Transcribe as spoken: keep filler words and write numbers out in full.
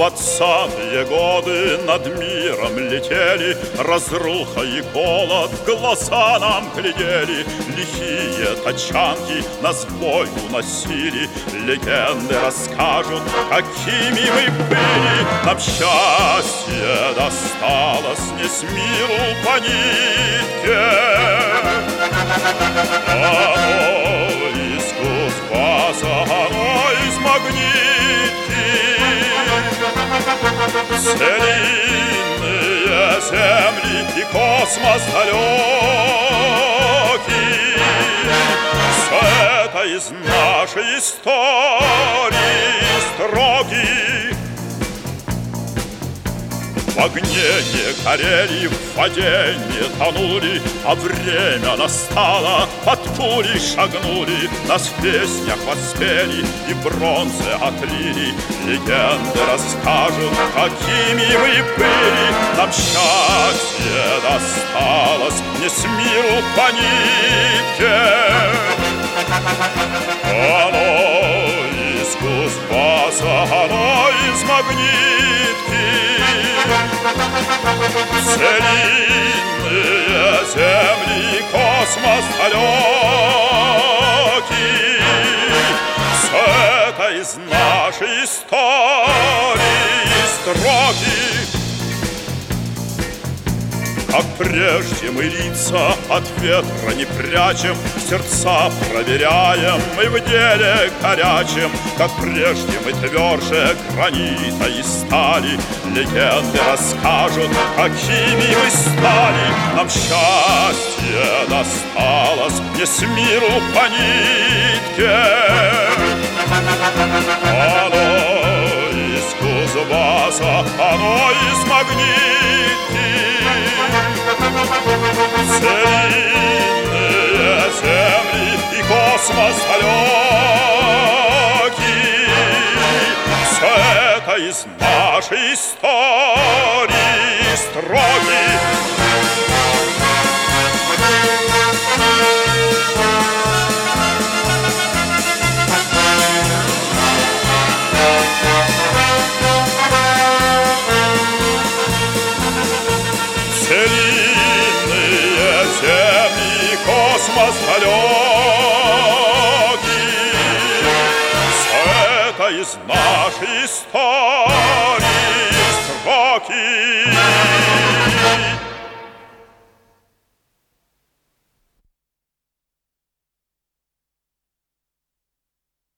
Двадцатые годы над миром летели, разруха и голод в глаза нам глядели. Лихие тачанки нас в бой уносили, легенды расскажут, какими мы были. Нам счастье досталось не с миру по нитке, оно из Кузбасса, оно из магнитки. Целинные земли и космос далекий, все это из нашей истории строки. В огне не горели, в воде не тонули, а время настало, под пули шагнули. Нас в песнях воспели и бронзы отлили, легенды расскажут, какими мы были. Нам счастье досталось не с миру по нитке, оно из Кузбасса, оно из магнитки. Целинные земли, космос далекий, все это из нашей истории строки. Как прежде мы лица от ветра не прячем, сердца проверяем мы в деле горячем. Как прежде мы тверже гранита и стали, легенды расскажут, какими мы стали. Нам счастье досталось не с миру по нитке, оно из Кузбасса, оно из магнитки. Целинные земли и космос далекий, все это из нашей истории строки. Целинные земли, космос далекий, все это из нашей истории строки.